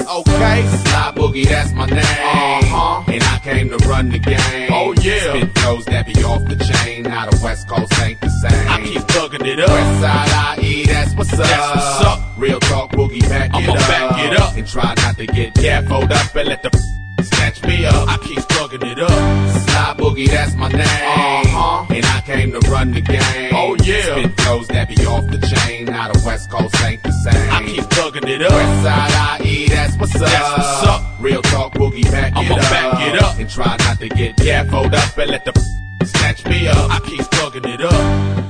Okay, Sly Boogie, that's my name. And I came to run the game. Oh yeah. Spit flows that be off the chain. Now the West Coast ain't the same. I keep thugging it up. Westside IE, that's what's up. That's what's up. Real talk, Boogie, back I'ma it up. back it up. And try not to get gaffled up and let the snatch me up. I keep thugging it up. Sly Boogie, that's my name. And I came to run the game. Oh yeah. Spit flows that be off the chain. Now the West Coast ain't the same. I keep thugging it up. Westside IE, that's what's up. That's what's up. Real talk, Boogie, back I'ma it up. back it up. And try not to get gaffled up and let the snatch me up. I keep thugging it up.